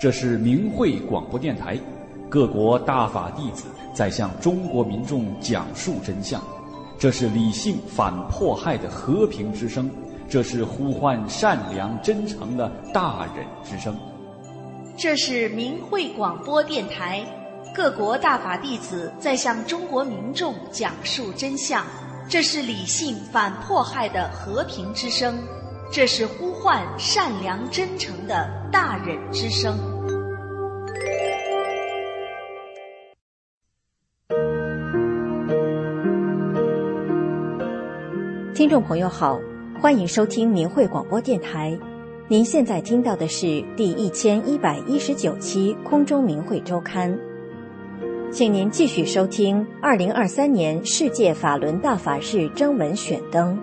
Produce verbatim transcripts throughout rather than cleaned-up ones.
这是明慧广播电台，各国大法弟子在向中国民众讲述真相。这是理性反迫害的和平之声，这是呼唤善良真诚的大忍之声。 这是明慧广播电台，各国大法弟子在向中国民众讲述真相。这是理性反迫害的和平之声，这是呼唤善良真诚的大忍之声。 听众朋友好，欢迎收听明慧广播电台。您现在听到的是第一千一百一十九期空中明慧周刊，请您继续收听二零二三年世界法轮大法日征文选登。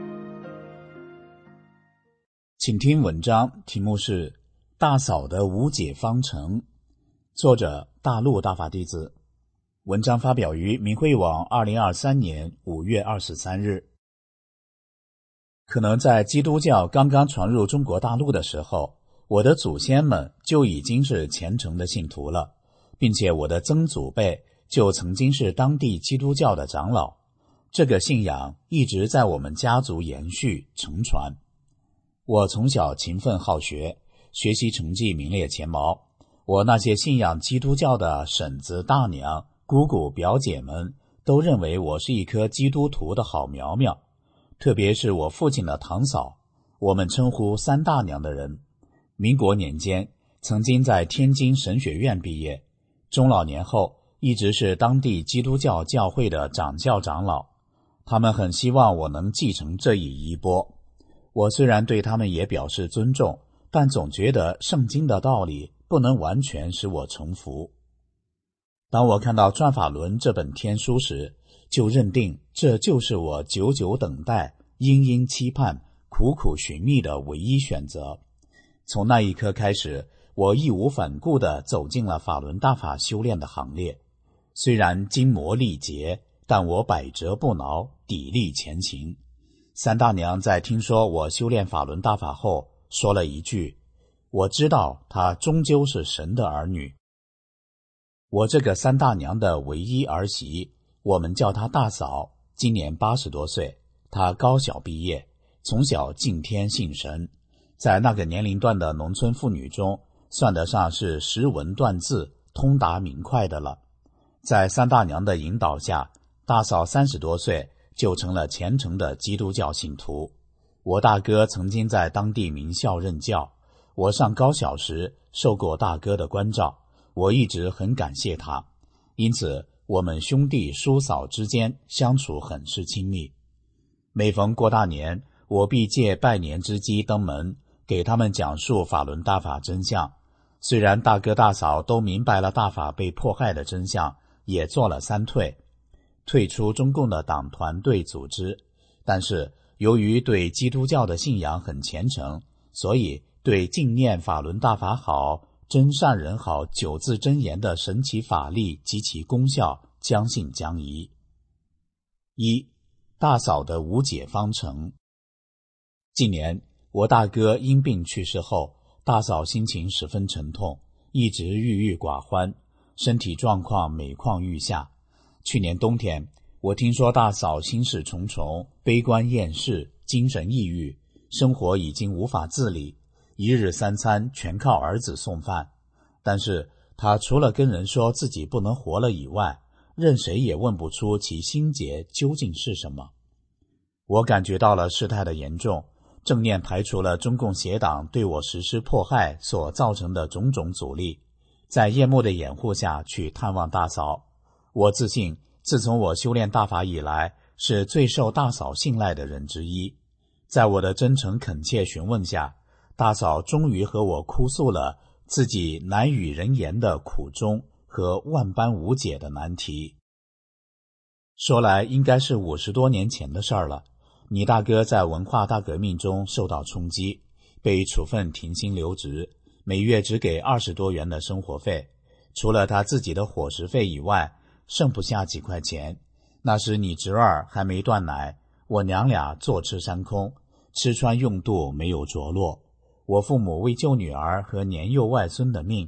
请听文章，题目是大嫂的无解方程，作者大陆大法弟子。文章发表于明慧网二零二三年五月二十三日。可能在基督教刚刚传入中国大陆的时候，我的祖先们就已经是虔诚的信徒了，并且我的曾祖辈就曾经是当地基督教的长老，这个信仰一直在我们家族延续承传。我从小勤奋好学，学习成绩名列前茅，我那些信仰基督教的婶子、大娘、姑姑、表姐们都认为我是一颗基督徒的好苗苗，特别是我父亲的堂嫂，我们称呼三大娘的人，民国年间曾经在天津神学院毕业，中老年后一直是当地基督教教会的掌教长老，他们很希望我能继承这一衣钵。我虽然对他们也表示尊重，但总觉得圣经的道理不能完全使我臣服。当我看到《转法轮》这本天书时，就认定这就是我久久等待、殷殷期盼、苦苦寻觅的唯一选择。从那一刻开始，我义无反顾地走进了法轮大法修炼的行列。虽然筋磨力竭，但我百折不挠，砥砺前行。三大娘在听说我修炼法轮大法后，说了一句：我知道她终究是神的儿女。我这个三大娘的唯一儿媳，我们叫她大嫂，今年八十多岁，她高小毕业，从小敬天信神，在那个年龄段的农村妇女中，算得上是识文断字、通达明快的了。在三大娘的引导下，大嫂三十多岁就成了虔诚的基督教信徒。我大哥曾经在当地名校任教，我上高小时受过大哥的关照，我一直很感谢他，因此我们兄弟叔嫂之间相处很是亲密。每逢过大年，我必借拜年之机登门，给他们讲述法轮大法真相。虽然大哥大嫂都明白了大法被迫害的真相，也做了三退，退出中共的党团队组织，但是由于对基督教的信仰很虔诚，所以对敬念法轮大法好、真善人好九字真言的神奇法力及其功效将信将疑。一、大嫂的无解方程。近年我大哥因病去世后，大嫂心情十分沉痛，一直郁郁寡欢，身体状况每况愈下。去年冬天，我听说大嫂心事重重，悲观厌世，精神抑郁，生活已经无法自理，一日三餐全靠儿子送饭。但是她除了跟人说自己不能活了以外，任谁也问不出其心结究竟是什么。我感觉到了事态的严重，正念排除了中共邪党对我实施迫害所造成的种种阻力，在夜幕的掩护下去探望大嫂。我自信自从我修炼大法以来，是最受大嫂信赖的人之一。在我的真诚恳切询问下，大嫂终于和我哭诉了自己难与人言的苦衷和万般无解的难题。说来应该是五十多年前的事儿了。你大哥在文化大革命中受到冲击，被处分停薪留职，每月只给二十多元的生活费，除了他自己的伙食费以外，剩不下几块钱。那时你侄儿还没断奶，我娘俩坐吃山空，吃穿用度没有着落。我父母为救女儿和年幼外孙的命，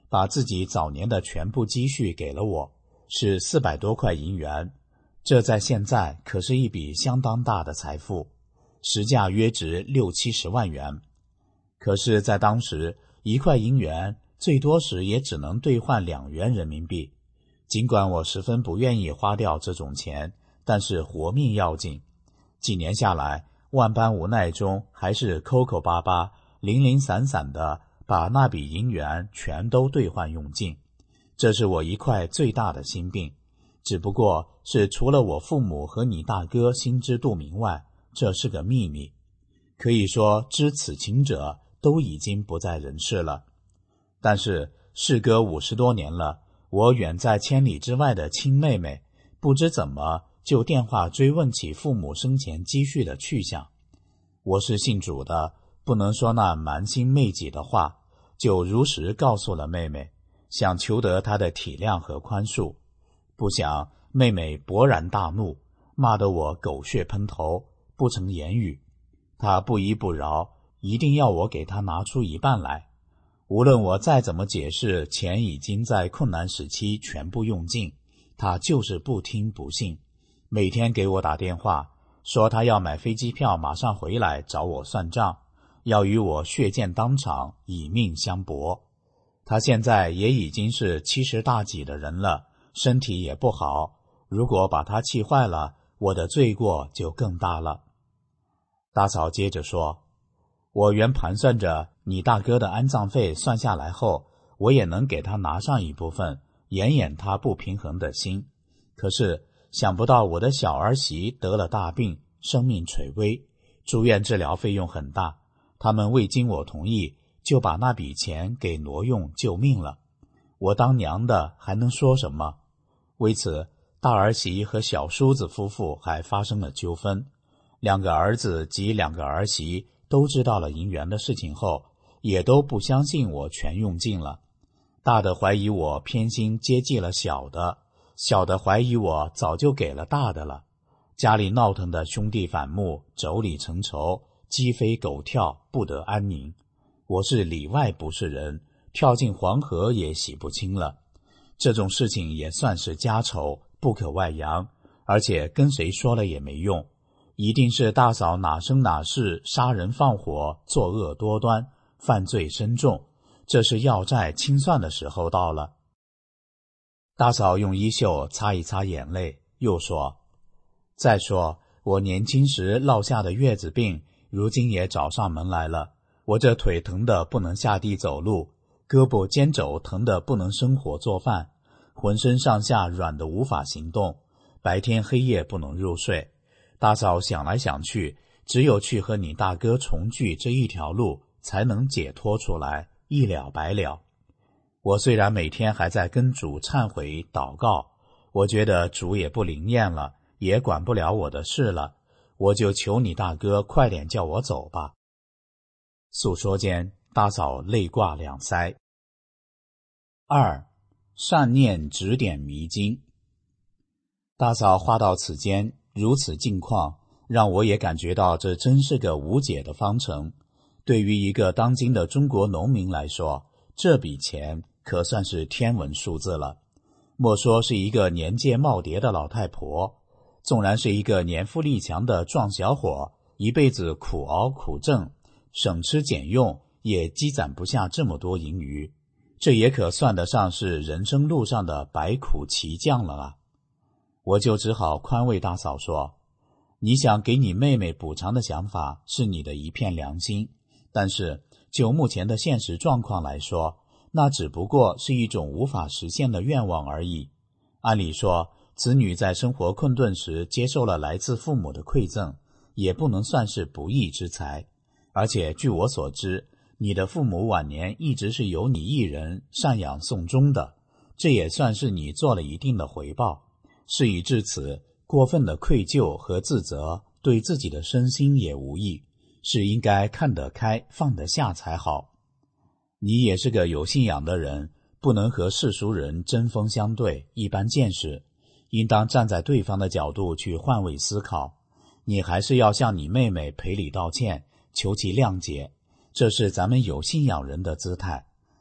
把自己早年的全部积蓄给了我，是四百多块银元，这在现在可是一笔相当大的财富，实价约值六七十万元。可是在当时，一块银元最多时也只能兑换两元人民币。尽管我十分不愿意花掉这种钱，但是活命要紧。几年下来，万般无奈中，还是抠抠巴巴、零零散散的把那笔银元全都兑换用尽。这是我一块最大的心病，只不过是除了我父母和你大哥心知肚明外，这是个秘密。可以说知此情者都已经不在人世了。但是事隔五十多年了，我远在千里之外的亲妹妹不知怎么就电话追问起父母生前积蓄的去向。我是信主的，不能说那瞒心昧己的话，就如实告诉了妹妹，想求得她的体谅和宽恕。不想妹妹勃然大怒，骂得我狗血喷头，不成言语。她不依不饶，一定要我给她拿出一半来。无论我再怎么解释钱已经在困难时期全部用尽，她就是不听不信，每天给我打电话，说她要买飞机票马上回来找我算账，要与我血溅当场，以命相搏。她现在也已经是七十大几的人了，身体也不好，如果把她气坏了，我的罪过就更大了。大嫂接着说，我原盘算着你大哥的安葬费算下来后，我也能给他拿上一部分，掩掩他不平衡的心。可是想不到我的小儿媳得了大病，生命垂危，住院治疗费用很大，他们未经我同意就把那笔钱给挪用救命了。我当娘的还能说什么？为此，大儿媳和小叔子夫妇还发生了纠纷。两个儿子及两个儿媳都知道了银元的事情后，也都不相信我全用尽了。大的怀疑我偏心接济了小的，小的怀疑我早就给了大的了。家里闹腾的兄弟反目，妯娌成仇，鸡飞狗跳，不得安宁。我是里外不是人，跳进黄河也洗不清了。这种事情也算是家丑，不可外扬，而且跟谁说了也没用。一定是大嫂哪生哪世杀人放火，作恶多端，犯罪深重，这是要债清算的时候到了。大嫂用衣袖擦一擦眼泪，又说，再说我年轻时落下的月子病，如今也找上门来了。我这腿疼得不能下地走路，胳膊肩肘疼得不能生火做饭，浑身上下软得无法行动，白天黑夜不能入睡。大嫂想来想去，只有去和你大哥重聚这一条路，才能解脱出来，一了百了。我虽然每天还在跟主忏悔祷告，我觉得主也不灵验了，也管不了我的事了，我就求你大哥快点叫我走吧。诉说间，大嫂泪挂两腮。二，善念指点迷津。大嫂话到此间，如此境况，让我也感觉到这真是个无解的方程。对于一个当今的中国农民来说，这笔钱可算是天文数字了。莫说是一个年届耄耋的老太婆，纵然是一个年富力强的壮小伙，一辈子苦熬苦挣，省吃俭用，也积攒不下这么多盈余。这也可算得上是人生路上的百苦奇将了啊！我就只好宽慰大嫂说，你想给你妹妹补偿的想法是你的一片良心，但是就目前的现实状况来说，那只不过是一种无法实现的愿望而已。按理说，子女在生活困顿时接受了来自父母的馈赠，也不能算是不义之财。而且据我所知，你的父母晚年一直是由你一人赡养送终的，这也算是你做了一定的回报。事已至此，过分的愧疚和自责对自己的身心也无益，是应该看得开放得下才好。你也是个有信仰的人，不能和世俗人针锋相对，一般见识，应当站在对方的角度去换位思考。你还是要向你妹妹赔礼道歉，求其谅解，这是咱们有信仰人的姿态。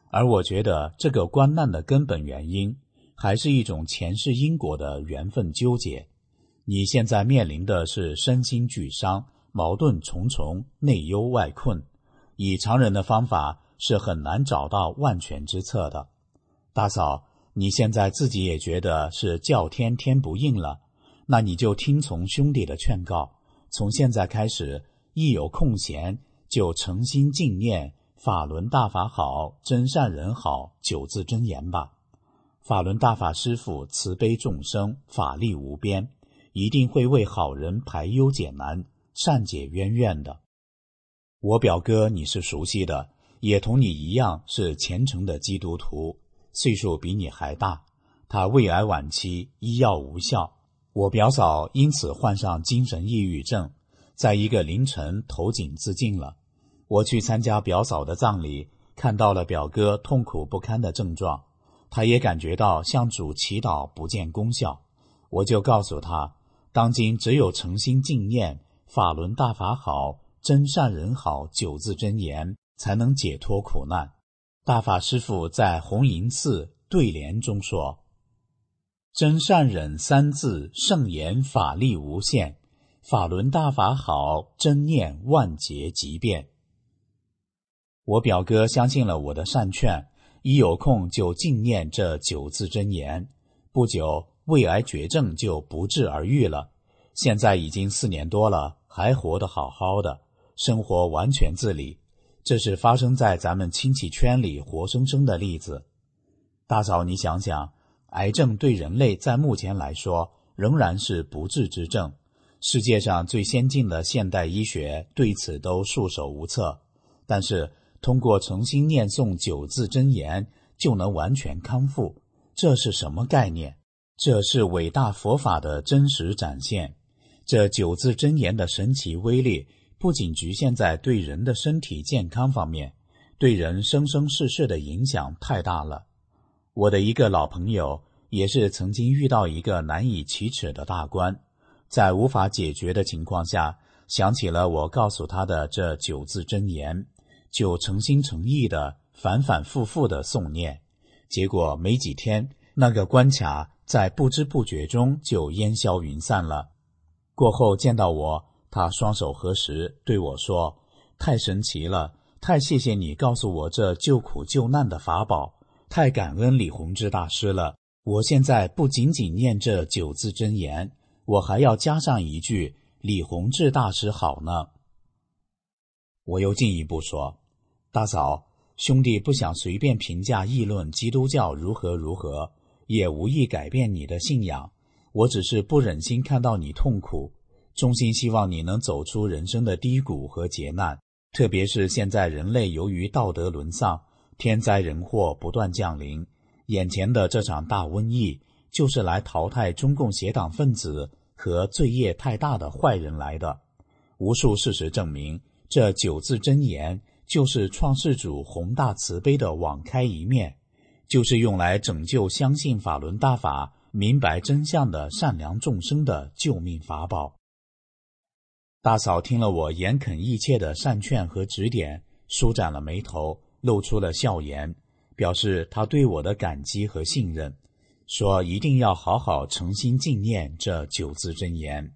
而我觉得这个官难的根本原因还是一种前世因果的缘分纠结。你现在面临的是身心俱伤，矛盾重重，内忧外困，以常人的方法是很难找到万全之策的。大嫂，你现在自己也觉得是叫天天不应了，那你就听从兄弟的劝告，从现在开始，一有空闲就诚心敬念法轮大法好，真善人好九字真言吧。法轮大法师父慈悲众生，法力无边，一定会为好人排忧解难，善解冤怨的。我表哥你是熟悉的，也同你一样是虔诚的基督徒，岁数比你还大。他胃癌晚期，医药无效，我表嫂因此患上精神抑郁症，在一个凌晨投井自尽了。我去参加表嫂的葬礼，看到了表哥痛苦不堪的症状，他也感觉到向主祈祷不见功效。我就告诉他，当今只有诚心敬念法轮大法好，真善人好九字真言，才能解脱苦难。大法师父在红银寺对联中说，真善忍三字，圣言法力无限，法轮大法好，真念万劫即变。我表哥相信了我的善劝，一有空就敬念这九字真言，不久胃癌绝症就不治而愈了。现在已经四年多了，还活得好好的，生活完全自理。这是发生在咱们亲戚圈里活生生的例子。大嫂，你想想，癌症对人类在目前来说仍然是不治之症，世界上最先进的现代医学对此都束手无策，但是通过诚心念诵九字真言就能完全康复，这是什么概念？这是伟大佛法的真实展现。这九字真言的神奇威力不仅局限在对人的身体健康方面，对人生生世世的影响太大了。我的一个老朋友也是曾经遇到一个难以启齿的大关，在无法解决的情况下，想起了我告诉他的这九字真言，就诚心诚意的反反复复的诵念，结果没几天，那个关卡在不知不觉中就烟消云散了。过后见到我，他双手合十对我说，太神奇了，太谢谢你告诉我这救苦救难的法宝，太感恩李洪志大师了。我现在不仅仅念这九字真言，我还要加上一句李洪志大师好呢。我又进一步说，大嫂，兄弟不想随便评价议论基督教如何如何，也无意改变你的信仰，我只是不忍心看到你痛苦，衷心希望你能走出人生的低谷和劫难，特别是现在人类由于道德沦丧，天灾人祸不断降临，眼前的这场大瘟疫就是来淘汰中共邪党分子和罪业太大的坏人来的。无数事实证明，这九字真言就是创世主宏大慈悲的网开一面，就是用来拯救相信法轮大法、明白真相的善良众生的救命法宝。大嫂听了我严恳意切的善劝和指点，舒展了眉头，露出了笑颜，表示她对我的感激和信任，说一定要好好诚心敬念这九字真言。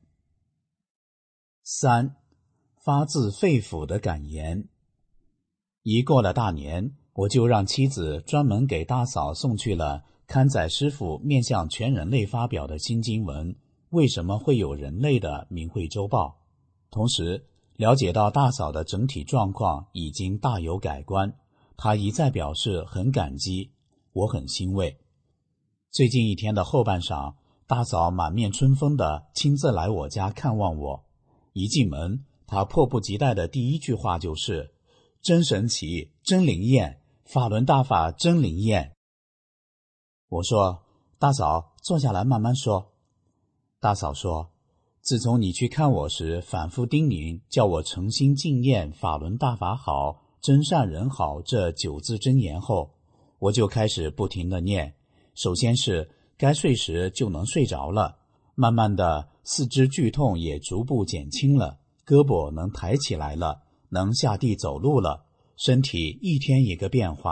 三，发自肺腑的感言。一过了大年，我就让妻子专门给大嫂送去了刊载师父面向全人类发表的新经文《为什么会有人类》的明慧周报，同时了解到大嫂的整体状况已经大有改观，她一再表示很感激，我很欣慰。最近一天的后半晌，大嫂满面春风地亲自来我家看望我，一进门，她迫不及待的第一句话就是真神奇，真灵验，法轮大法真灵验。我说，大嫂，坐下来慢慢说。大嫂说，自从你去看我时反复叮咛，叫我诚心敬念法轮大法好，真善人好这九字真言后，我就开始不停地念。首先是该睡时就能睡着了，慢慢的四肢剧痛也逐步减轻了，胳膊能抬起来了，能下地走路了，身体一天一个变化，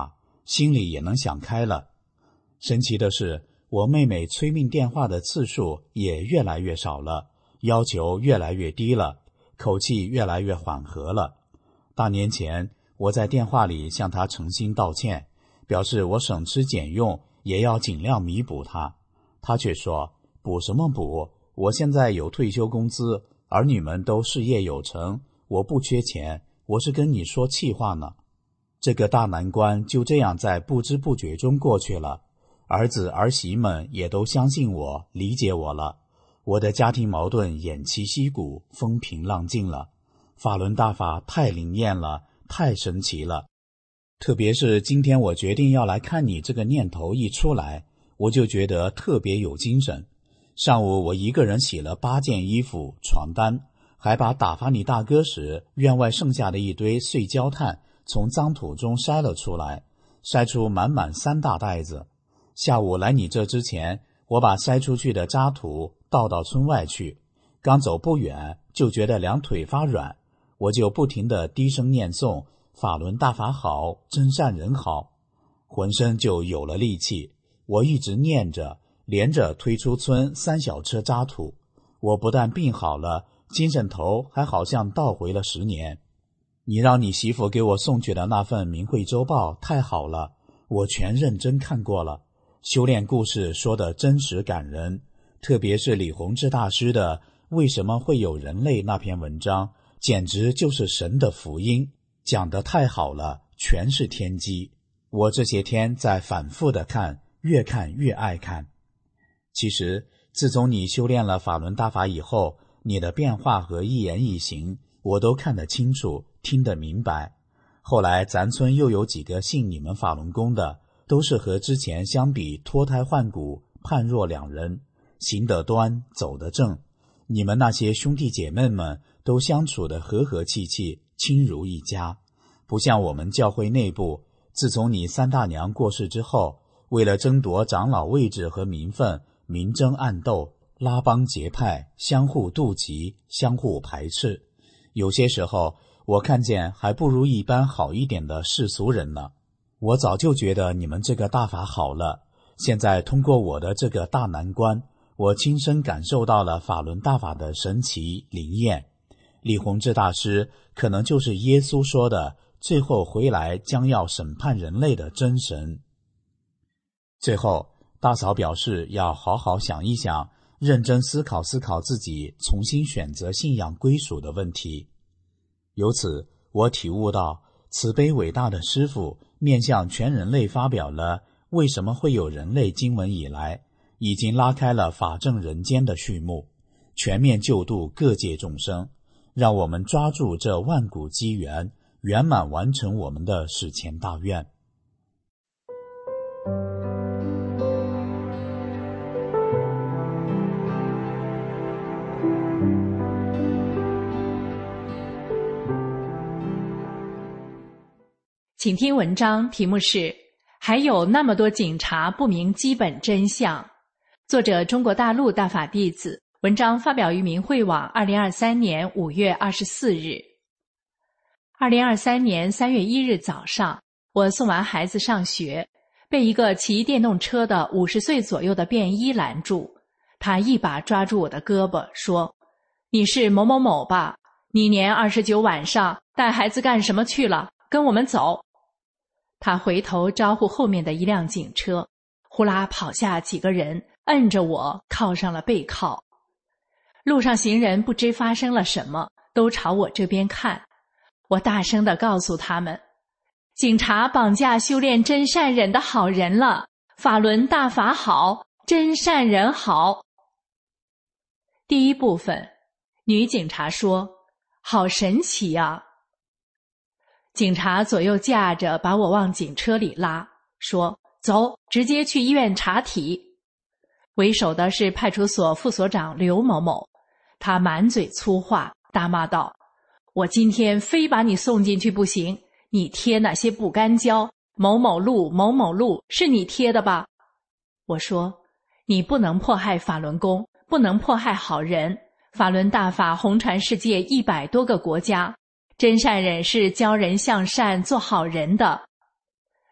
心里也能想开了。神奇的是，我妹妹催命电话的次数也越来越少了，要求越来越低了，口气越来越缓和了。大年前，我在电话里向她诚心道歉，表示我省吃俭用也要尽量弥补她。她却说，补什么补，我现在有退休工资，儿女们都事业有成，我不缺钱，我是跟你说气话呢。这个大难关就这样在不知不觉中过去了，儿子儿媳们也都相信我，理解我了。我的家庭矛盾偃旗息鼓，风平浪静了。法轮大法太灵验了，太神奇了。特别是今天我决定要来看你这个念头一出来，我就觉得特别有精神。上午我一个人洗了八件衣服、床单，还把打发你大哥时院外剩下的一堆碎焦炭从脏土中筛了出来，筛出满满三大袋子。下午来你这之前，我把筛出去的渣土倒到村外去，刚走不远就觉得两腿发软，我就不停地低声念诵法轮大法好，真善人好，浑身就有了力气。我一直念着，连着推出村三小车渣土，我不但病好了，精神头还好像倒回了十年。你让你媳妇给我送去的那份明慧周报太好了，我全认真看过了，修炼故事说得真实感人，特别是李洪志大师的为什么会有人类那篇文章，简直就是神的福音，讲得太好了，全是天机。我这些天在反复地看，越看越爱看。其实自从你修炼了法轮大法以后，你的变化和一言一行我都看得清楚，听得明白。后来咱村又有几个信你们法轮功的，都是和之前相比脱胎换骨，判若两人，行得端，走得正。你们那些兄弟姐妹们都相处得和和气气，亲如一家，不像我们教会内部，自从你三大娘过世之后，为了争夺长老位置和名分，明争暗斗，拉帮结派，相互妒忌，相互排斥。有些时候我看见还不如一般好一点的世俗人呢。我早就觉得你们这个大法好了，现在通过我的这个大难关，我亲身感受到了法轮大法的神奇灵验。李洪志大师可能就是耶稣说的最后回来将要审判人类的真神。最后，大嫂表示要好好想一想，认真思考思考自己重新选择信仰归属的问题。由此，我体悟到，慈悲伟大的师父面向全人类发表了为什么会有人类经文以来，已经拉开了法正人间的序幕，全面救度各界众生，让我们抓住这万古机缘，圆满完成我们的史前大愿。 请听文章，题目是还有那么多警察不明基本真相，作者中国大陆大法弟子，文章发表于明慧网二零二三年五月二十四日。二零二三年三月一日早上，我送完孩子上学，被一个骑电动车的五十岁左右的便衣拦住，他一把抓住我的胳膊说，你是某某某吧？你年二十九晚上带孩子干什么去了？跟我们走。他回头招呼后面的一辆警车，呼啦跑下几个人，摁着我靠上了背靠。路上行人不知发生了什么，都朝我这边看。我大声地告诉他们，警察绑架修炼真善忍的好人了，法轮大法好，真善人好。第一部分，女警察说，好神奇啊。警察左右架着把我往警车里拉，说走，直接去医院查体。为首的是派出所副所长刘某某，他满嘴粗话，大骂道，我今天非把你送进去不行，你贴那些不干胶，某某路某某路是你贴的吧？我说，你不能迫害法轮功，不能迫害好人，法轮大法红传世界一百多个国家，真善忍是教人向善做好人的。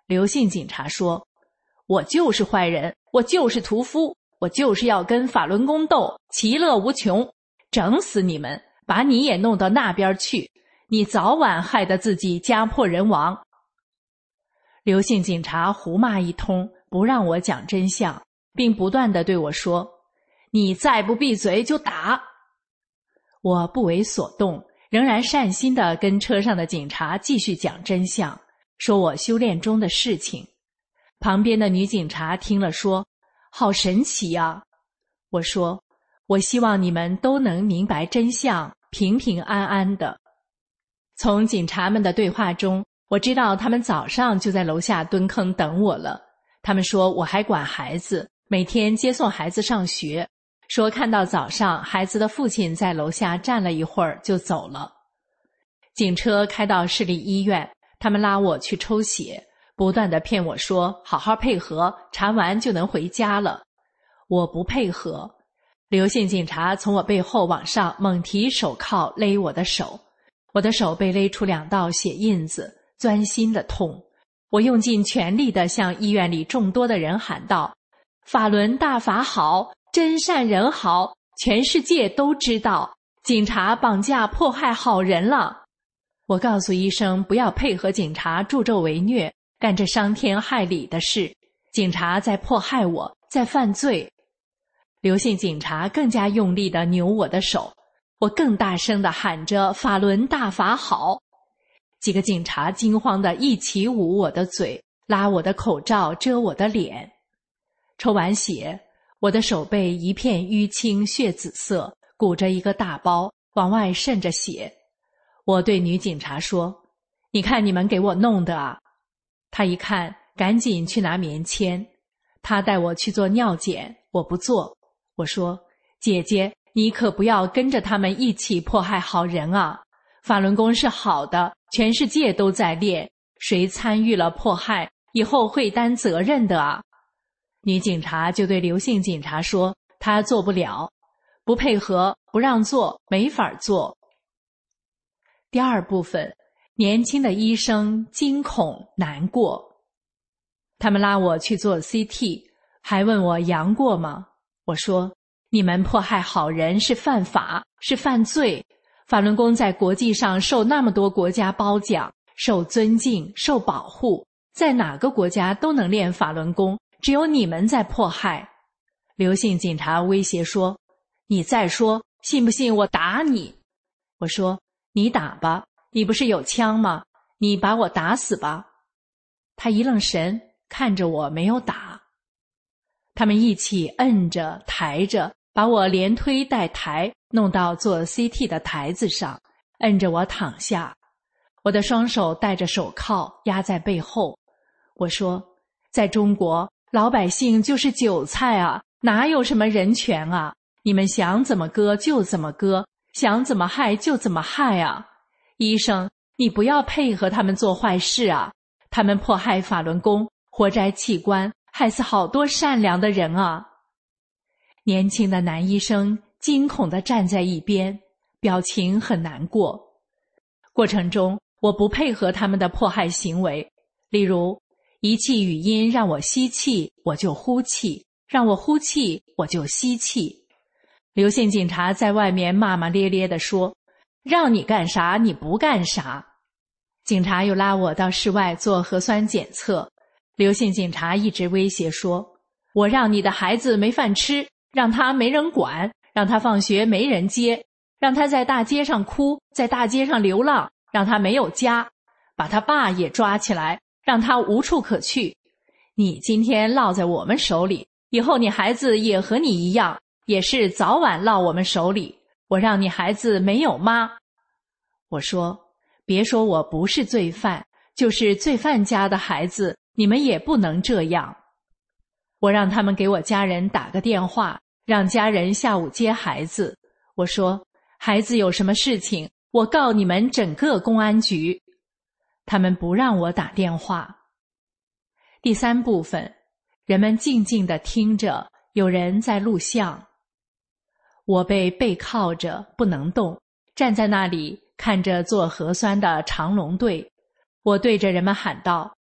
刘姓警察说，我就是坏人，我就是屠夫，我就是要跟法轮功斗，其乐无穷，整死你们，把你也弄到那边去，你早晚害得自己家破人亡。刘姓警察胡骂一通，不让我讲真相，并不断地对我说，你再不闭嘴就打。我不为所动，仍然善心地跟车上的警察继续讲真相，说我修炼中的事情。旁边的女警察听了说，好神奇啊。我说，我希望你们都能明白真相，平平安安的。从警察们的对话中，我知道他们早上就在楼下蹲坑等我了。他们说我还管孩子，每天接送孩子上学，说看到早上孩子的父亲在楼下站了一会儿就走了。警车开到市立医院，他们拉我去抽血，不断地骗我说好好配合，查完就能回家了。我不配合。刘姓警察从我背后往上猛提手铐勒我的手，我的手被勒出两道血印子，钻心的痛。我用尽全力地向医院里众多的人喊道，法轮大法好，真善人好，全世界都知道，警察绑架迫害好人了。我告诉医生不要配合警察助纣为虐，干这伤天害理的事，警察在迫害我，在犯罪。刘姓警察更加用力地扭我的手，我更大声地喊着法轮大法好。几个警察惊慌地一起捂我的嘴，拉我的口罩遮我的脸。抽完血，我的手背一片淤青血紫色，鼓着一个大包，往外渗着血。我对女警察说，你看你们给我弄的啊。她一看，赶紧去拿棉签。她带我去做尿检，我不做。我说，姐姐，你可不要跟着他们一起迫害好人啊！法轮功是好的，全世界都在练，谁参与了迫害，以后会担责任的啊！女警察就对刘姓警察说，她做不了，不配合，不让做，没法做。第二部分，年轻的医生惊恐难过。他们拉我去做 C T， 还问我阳过吗？我说，你们迫害好人是犯法，是犯罪。法轮功在国际上受那么多国家褒奖，受尊敬，受保护，在哪个国家都能练法轮功，只有你们在迫害。刘姓警察威胁说，你再说，信不信我打你？我说，你打吧，你不是有枪吗？你把我打死吧。他一愣神，看着我没有打。他们一起摁着抬着，把我连推带抬弄到做 C T 的台子上，摁着我躺下。我的双手戴着手铐压在背后。我说，在中国，老百姓就是韭菜啊，哪有什么人权啊？你们想怎么割就怎么割，想怎么害就怎么害啊！医生，你不要配合他们做坏事啊！他们迫害法轮功，活摘器官，害死好多善良的人啊！年轻的男医生惊恐地站在一边，表情很难过。过程中，我不配合他们的迫害行为，例如，仪器语音让我吸气，我就呼气；让我呼气，我就吸气。刘姓警察在外面骂骂咧咧地说，让你干啥你不干啥。警察又拉我到室外做核酸检测，刘姓警察一直威胁说，我让你的孩子没饭吃，让他没人管，让他放学没人接，让他在大街上哭，在大街上流浪，让他没有家，把他爸也抓起来，让他无处可去。你今天落在我们手里，以后你孩子也和你一样，也是早晚落我们手里，我让你孩子没有妈。我说，别说我不是罪犯，就是罪犯家的孩子，你们也不能这样。我让他们给我家人打个电话，让家人下午接孩子。我说，孩子有什么事情，我告你们整个公安局。他们不让我打电话。第三部分，人们静静地听着，有人在录像。我被背靠着不能动，站在那里看着做核酸的长龙队。我对着人们喊道，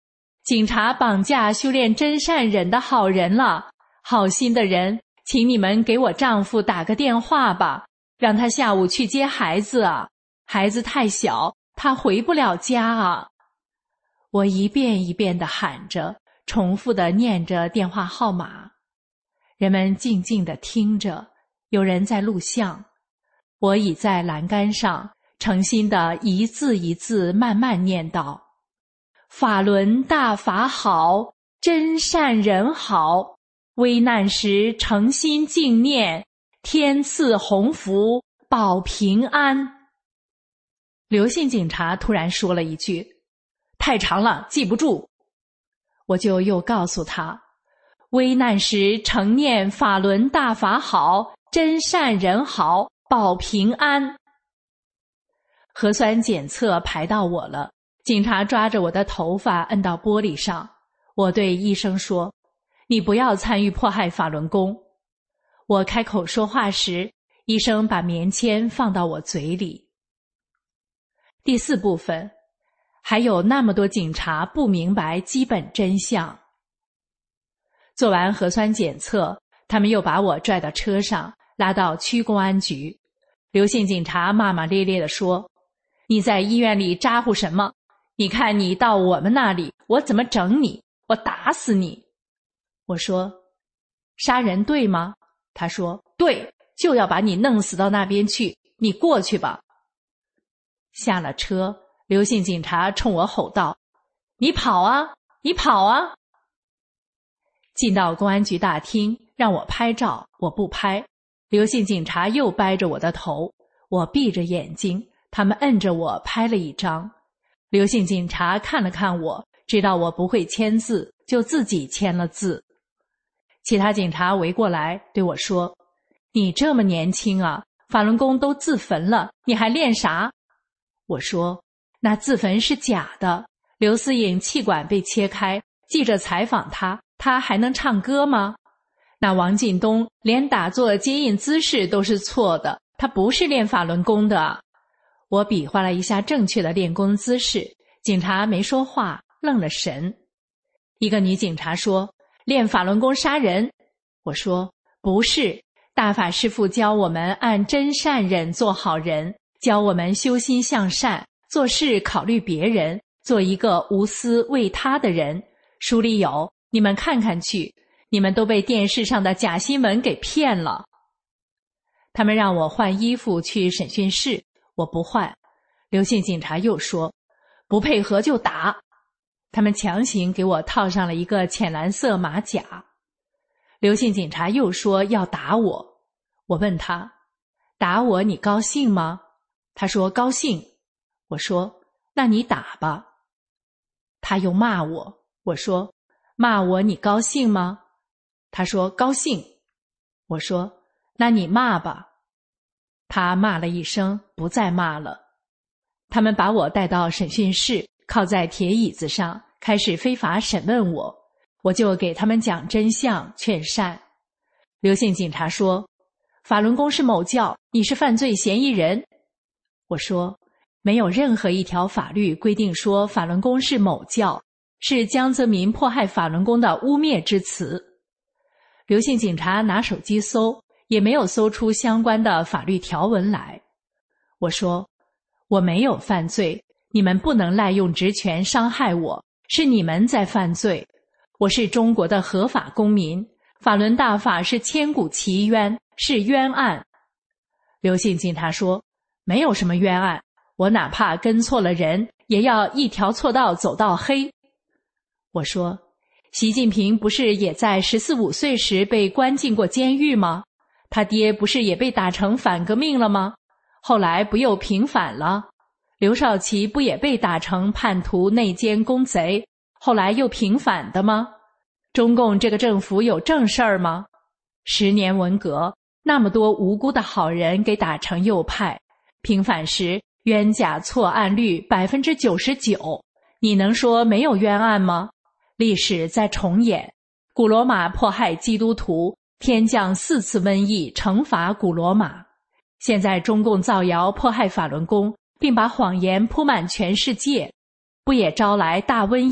警察绑架修炼真善忍的好人了，好心的人，请你们给我丈夫打个电话吧，让他下午去接孩子啊，孩子太小，他回不了家啊。我一遍一遍地喊着，重复地念着电话号码。人们静静地听着，有人在录像。我倚在栏杆上，诚心地一字一字慢慢念道：法轮大法好，真善人好，危难时诚心静念，天赐鸿福，保平安。刘姓警察突然说了一句：太长了，记不住。我就又告诉他：危难时诚念法轮大法好，真善人好，保平安。核酸检测排到我了，警察抓着我的头发摁到玻璃上。我对医生说：你不要参与迫害法轮功。我开口说话时，医生把棉签放到我嘴里。第四部分，还有那么多警察不明白基本真相。做完核酸检测，他们又把我拽到车上，拉到区公安局。刘姓警察骂骂咧咧地说：你在医院里咋呼什么？你看你到我们那里，我怎么整你？我打死你！我说：杀人对吗？他说：对，就要把你弄死到那边去，你过去吧。下了车，刘姓警察冲我吼道：你跑啊，你跑啊！进到公安局大厅，让我拍照，我不拍。刘姓警察又掰着我的头，我闭着眼睛，他们摁着我拍了一张。刘姓警察看了看我，知道我不会签字，就自己签了字。其他警察围过来对我说：你这么年轻啊，法轮功都自焚了，你还练啥？我说：那自焚是假的，刘思颖气管被切开，记者采访他，他还能唱歌吗？那王进东连打坐接引姿势都是错的，他不是练法轮功的。我比划了一下正确的练功姿势，警察没说话，愣了神。一个女警察说：练法轮功杀人。我说：不是，大法师父教我们按真善忍做好人，教我们修心向善，做事考虑别人，做一个无私为他的人。书里有，你们看看去，你们都被电视上的假新闻给骗了。他们让我换衣服去审讯室，我不换。刘姓警察又说：不配合就打。他们强行给我套上了一个浅蓝色马甲。刘姓警察又说要打我。我问他：打我你高兴吗？他说高兴。我说：那你打吧。他又骂我。我说：骂我你高兴吗？他说高兴。我说：那你骂吧。他骂了一声，不再骂了。他们把我带到审讯室，靠在铁椅子上，开始非法审问我。我就给他们讲真相，劝善。刘姓警察说：法轮功是某教，你是犯罪嫌疑人。我说：没有任何一条法律规定说法轮功是某教，是江泽民迫害法轮功的污蔑之词。刘姓警察拿手机搜，也没有搜出相关的法律条文来。我说：我没有犯罪，你们不能滥用职权伤害我，是你们在犯罪。我是中国的合法公民，法轮大法是千古奇冤，是冤案。刘姓警察说：没有什么冤案，我哪怕跟错了人，也要一条错道走到黑。我说：习近平不是也在十四五岁时被关进过监狱吗？他爹不是也被打成反革命了吗？后来不又平反了？刘少奇不也被打成叛徒、内奸、公贼，后来又平反的吗？中共这个政府有正事儿吗？十年文革，那么多无辜的好人给打成右派，平反时冤假错案率 百分之九十九， 你能说没有冤案吗？历史在重演，古罗马迫害基督徒，天降四次瘟疫惩罚古罗马。现在中共造谣迫害法轮功，并把谎言铺满全世界，不也招来大瘟疫，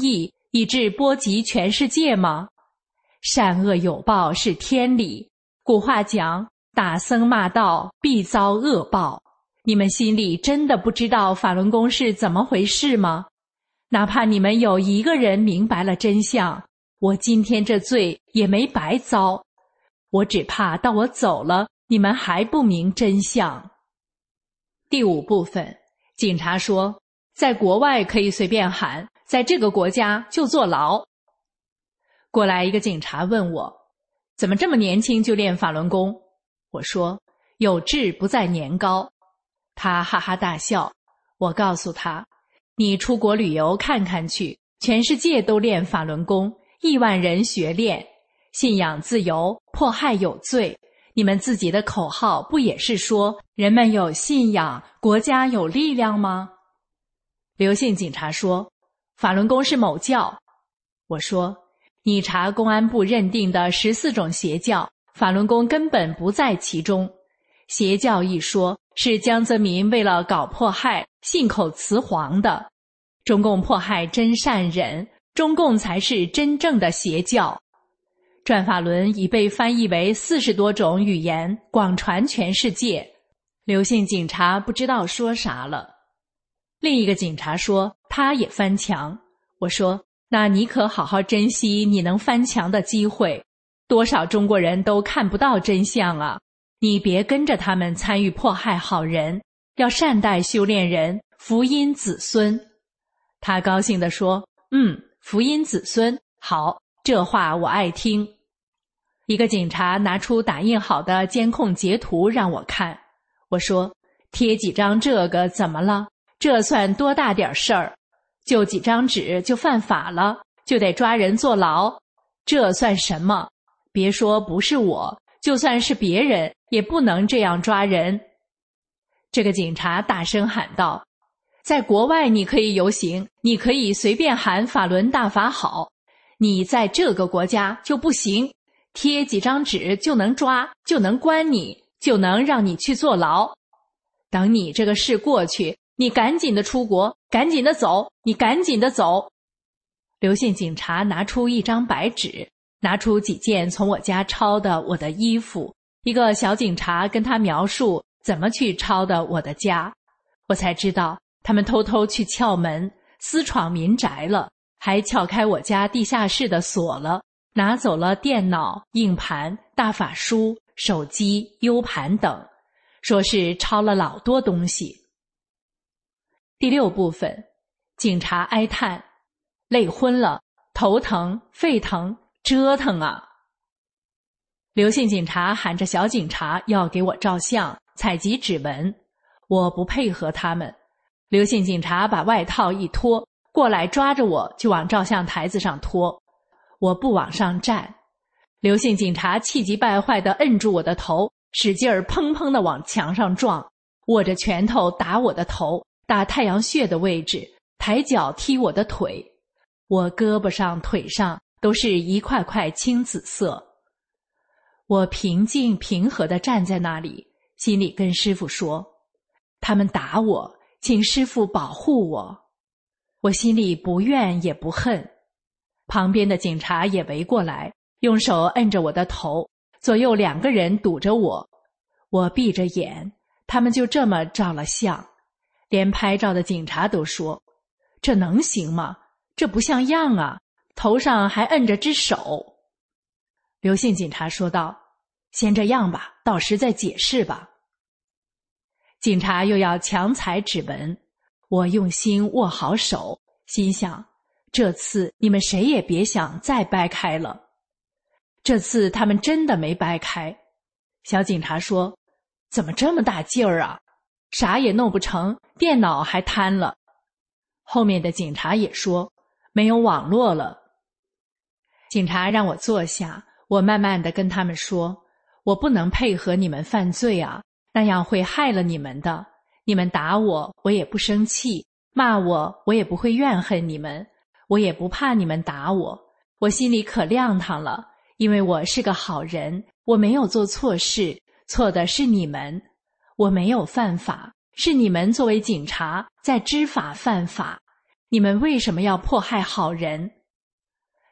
以致波及全世界吗？善恶有报是天理，古话讲，打僧骂道必遭恶报。你们心里真的不知道法轮功是怎么回事吗？哪怕你们有一个人明白了真相，我今天这罪也没白遭。我只怕到我走了，你们还不明真相。第五部分，警察说，在国外可以随便喊，在这个国家就坐牢。过来一个警察问我，怎么这么年轻就练法轮功？我说，有志不在年高。他哈哈大笑。我告诉他，你出国旅游看看去，全世界都练法轮功，亿万人学练，信仰自由，迫害有罪。你们自己的口号不也是说人们有信仰，国家有力量吗？刘姓警察说，法轮功是某教。我说，你查公安部认定的十四种邪教，法轮功根本不在其中。邪教一说是江泽民为了搞迫害信口雌黄的，中共迫害真善忍，中共才是真正的邪教。转法轮已被翻译为四十多种语言，广传全世界。刘姓警察不知道说啥了。另一个警察说他也翻墙。我说，那你可好好珍惜你能翻墙的机会，多少中国人都看不到真相啊！你别跟着他们参与迫害好人，要善待修炼人，福音子孙。他高兴地说，嗯，福音子孙，好，这话我爱听。一个警察拿出打印好的监控截图让我看。我说，贴几张这个怎么了？这算多大点事儿？就几张纸就犯法了，就得抓人坐牢，这算什么？别说不是我，就算是别人也不能这样抓人。这个警察大声喊道，在国外你可以游行，你可以随便喊法轮大法好，你在这个国家就不行，贴几张纸就能抓，就能关你，就能让你去坐牢。等你这个事过去，你赶紧的出国，赶紧的走，你赶紧的走。刘姓警察拿出一张白纸，拿出几件从我家抄的我的衣服，一个小警察跟他描述怎么去抄的我的家。我才知道他们偷偷去撬门，私闯民宅了，还撬开我家地下室的锁了，拿走了电脑、硬盘、大法书、手机、U 盘等，说是抄了老多东西。第六部分，警察哀叹，累昏了，头疼，肺疼，折腾啊！刘姓警察喊着小警察要给我照相，采集指纹，我不配合他们。刘姓警察把外套一脱，过来抓着我就往照相台子上拖，我不往上站。刘姓警察气急败坏地摁住我的头，使劲儿砰砰地往墙上撞，握着拳头打我的头，打太阳穴的位置，抬脚踢我的腿，我胳膊上腿上都是一块块青紫色。我平静平和地站在那里，心里跟师父说，他们打我，请师父保护我。我心里不怨也不恨。旁边的警察也围过来，用手摁着我的头，左右两个人堵着我。我闭着眼，他们就这么照了相。连拍照的警察都说，这能行吗？这不像样啊，头上还摁着只手。刘姓警察说道，先这样吧，到时再解释吧。警察又要强采指纹，我用心握好手，心想，这次你们谁也别想再掰开了。这次他们真的没掰开。小警察说，怎么这么大劲儿啊？啥也弄不成，电脑还瘫了。后面的警察也说，没有网络了。警察让我坐下，我慢慢地跟他们说，我不能配合你们犯罪啊，那样会害了你们的。你们打我，我也不生气，骂我，我也不会怨恨你们，我也不怕你们打我，我心里可亮堂了，因为我是个好人，我没有做错事，错的是你们。我没有犯法，是你们作为警察在知法犯法。你们为什么要迫害好人？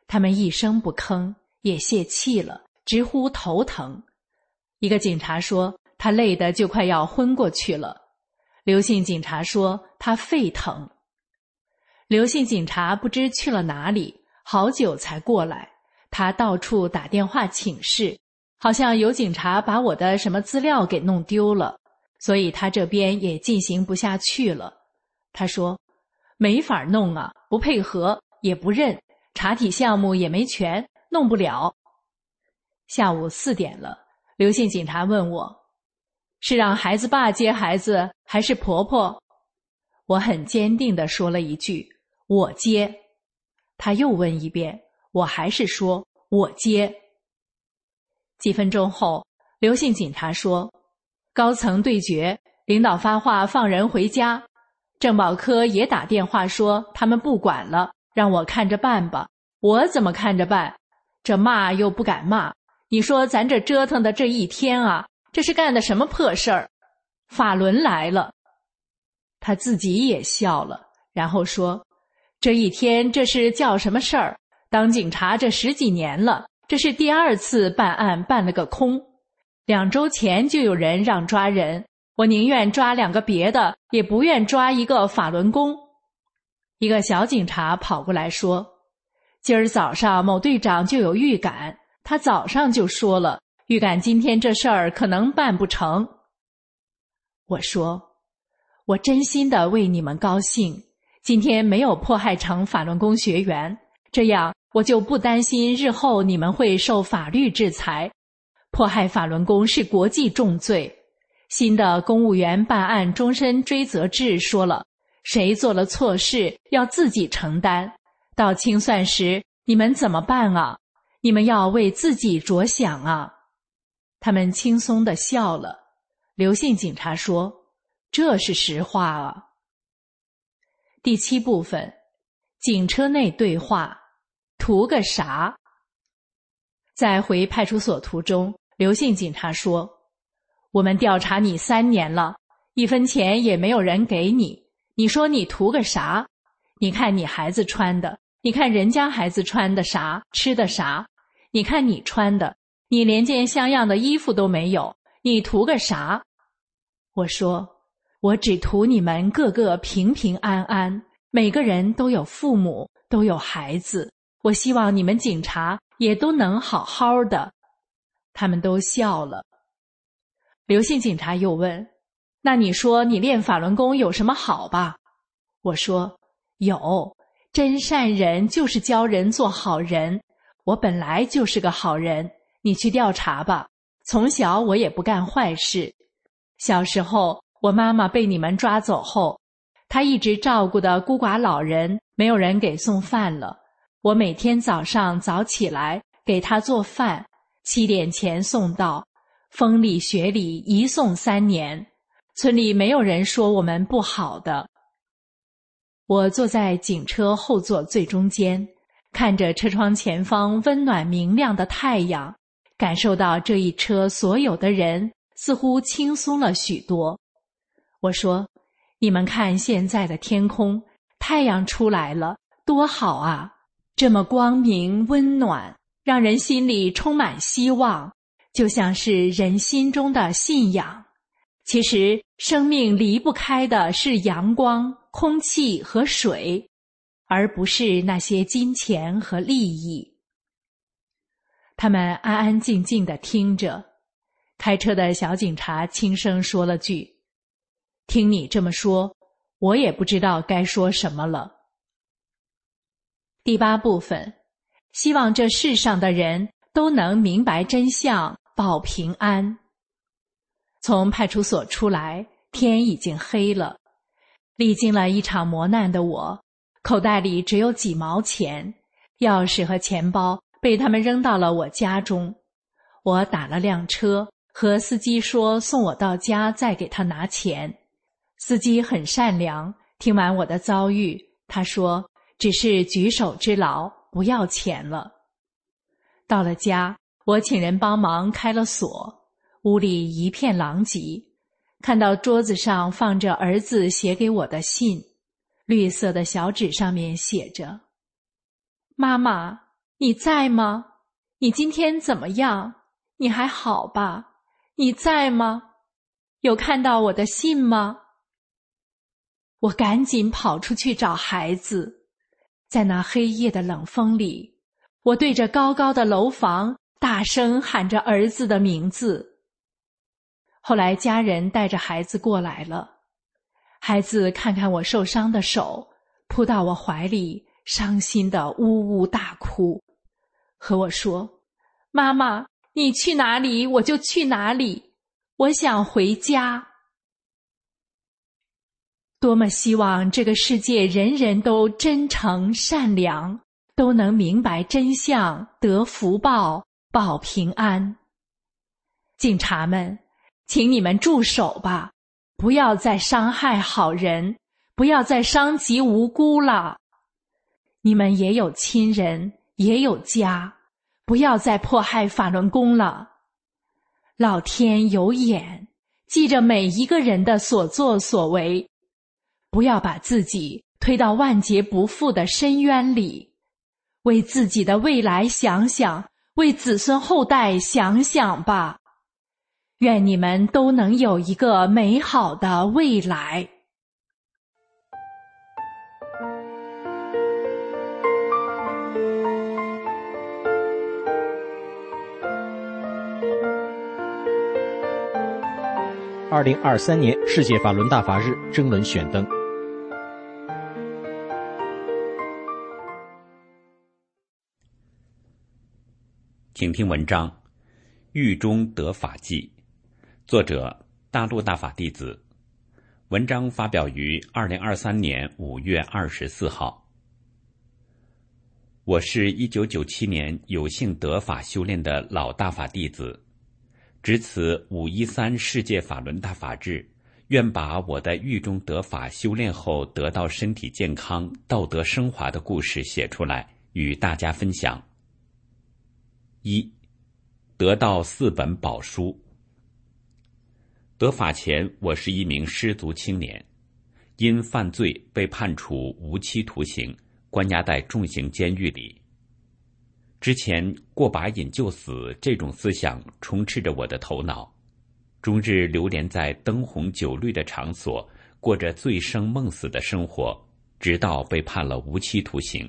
他们一声不吭，也泄气了，直呼头疼。一个警察说他累得就快要昏过去了。刘姓警察说他肺疼。刘姓警察不知去了哪里，好久才过来。他到处打电话请示，好像有警察把我的什么资料给弄丢了，所以他这边也进行不下去了。他说没法弄啊，不配合也不认，查体项目也没全，弄不了。下午四点了，刘姓警察问我，是让孩子爸接孩子还是婆婆？我很坚定地说了一句，我接。他又问一遍，我还是说我接。几分钟后，刘姓警察说，高层对决，领导发话放人回家。政保科也打电话说他们不管了，让我看着办吧。我怎么看着办？这骂又不敢骂，你说咱这折腾的这一天啊，这是干的什么破事儿？法轮来了。他自己也笑了，然后说，这一天这是叫什么事儿？当警察这十几年了，这是第二次办案办了个空。两周前就有人让抓人，我宁愿抓两个别的，也不愿抓一个法轮功。一个小警察跑过来说，今儿早上某队长就有预感，他早上就说了，预感今天这事儿可能办不成。我说，我真心的为你们高兴，今天没有迫害成法轮功学员，这样我就不担心日后你们会受法律制裁。迫害法轮功是国际重罪，新的公务员办案终身追责制说了，谁做了错事要自己承担，到清算时你们怎么办啊？你们要为自己着想啊。他们轻松地笑了。刘姓警察说，这是实话啊。第七部分，警车内对话，图个啥？在回派出所途中，刘姓警察说，我们调查你三年了，一分钱也没有人给你，你说你图个啥？你看你孩子穿的，你看人家孩子穿的啥，吃的啥，你看你穿的，你连件像样的衣服都没有，你图个啥？我说，我只图你们个个平平安安，每个人都有父母，都有孩子，我希望你们警察也都能好好的。他们都笑了。刘姓警察又问，那你说你练法轮功有什么好吧？我说，有，真善人就是教人做好人，我本来就是个好人，你去调查吧。从小我也不干坏事，小时候我妈妈被你们抓走后，她一直照顾的孤寡老人没有人给送饭了，我每天早上早起来给她做饭，七点前送到，风里雪里一送三年，村里没有人说我们不好的。我坐在警车后座最中间，看着车窗前方温暖明亮的太阳，感受到这一车所有的人似乎轻松了许多。我说，你们看现在的天空，太阳出来了，多好啊，这么光明温暖，让人心里充满希望，就像是人心中的信仰。其实生命离不开的是阳光、空气和水，而不是那些金钱和利益。他们安安静静地听着，开车的小警察轻声说了句，听你这么说，我也不知道该说什么了。第八部分，希望这世上的人都能明白真相，保平安。从派出所出来，天已经黑了。历经了一场磨难的我，口袋里只有几毛钱，钥匙和钱包被他们扔到了我家中。我打了辆车，和司机说送我到家再给他拿钱。司机很善良，听完我的遭遇，他说只是举手之劳，不要钱了。到了家，我请人帮忙开了锁，屋里一片狼藉，看到桌子上放着儿子写给我的信，绿色的小纸上面写着，妈妈， 你在吗？你今天怎么样？你还好吧？你在吗？有看到我的信吗？我赶紧跑出去找孩子，在那黑夜的冷风里，我对着高高的楼房大声喊着儿子的名字。后来家人带着孩子过来了，孩子看看我受伤的手，扑到我怀里，伤心地呜呜大哭，和我说：妈妈，你去哪里我就去哪里，我想回家。多么希望这个世界人人都真诚善良，都能明白真相，得福报，保平安。警察们，请你们住手吧，不要再伤害好人，不要再伤及无辜了。你们也有亲人，也有家，不要再迫害法轮功了。老天有眼，记着每一个人的所作所为，不要把自己推到万劫不复的深渊里，为自己的未来想想，为子孙后代想想吧。愿你们都能有一个美好的未来。 二零二三年世界法轮大法日征文选登。 请听文章《狱中得法纪》，作者大陆大法弟子。文章发表于二零二三年五月二十四号。我是一九九七年有幸得法修炼的老大法弟子，值此五一三世界法轮大法日，愿把我在狱中得法修炼后得到身体健康、道德升华的故事写出来，与大家分享。一、得到四本宝书。得法前，我是一名失足青年，因犯罪被判处无期徒刑，关押在重刑监狱里。之前过把瘾就死这种思想充斥着我的头脑，终日流连在灯红酒绿的场所，过着醉生梦死的生活，直到被判了无期徒刑。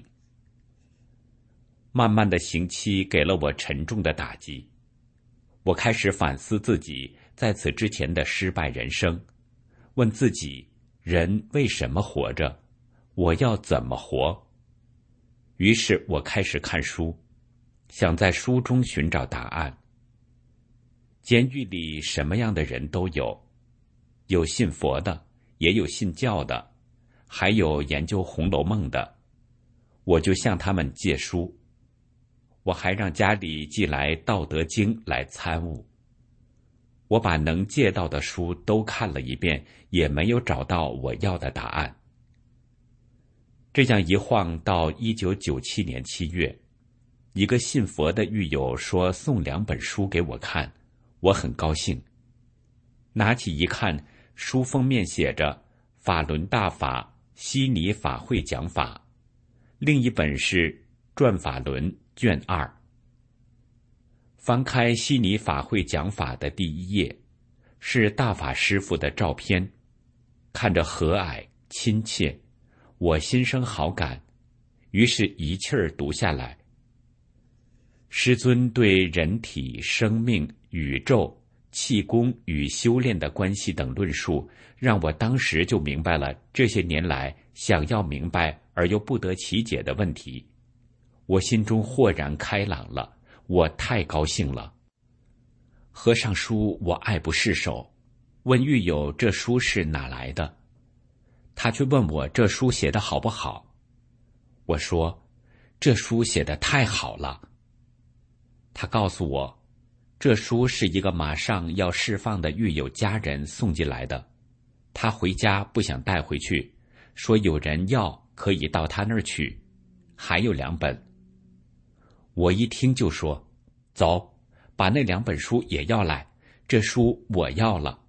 漫漫的刑期给了我沉重的打击，我开始反思自己在此之前的失败人生，问自己：人为什么活着？我要怎么活？于是我开始看书，想在书中寻找答案。监狱里什么样的人都有，有信佛的，也有信教的，还有研究《红楼梦》的。我就向他们借书，我还让家里寄来《道德经》来参悟。我把能借到的书都看了一遍，也没有找到我要的答案。这样一晃到一九九七年七月，一个信佛的狱友说送两本书给我看，我很高兴。拿起一看，书封面写着法轮大法悉尼法会讲法，另一本是转法轮卷二。翻开悉尼法会讲法的第一页，是大法师父的照片，看着和蔼亲切，我心生好感，于是一气儿读下来。师尊对人体、生命、宇宙、气功与修炼的关系等论述，让我当时就明白了这些年来想要明白而又不得其解的问题。我心中豁然开朗了，我太高兴了。合上书，我爱不释手，问狱友这书是哪来的，他却问我这书写得好不好。我说这书写得太好了。他告诉我，这书是一个马上要释放的狱友家人送进来的，他回家不想带回去，说有人要可以到他那儿取，还有两本。我一听就说，走，把那两本书也要来，这书我要了。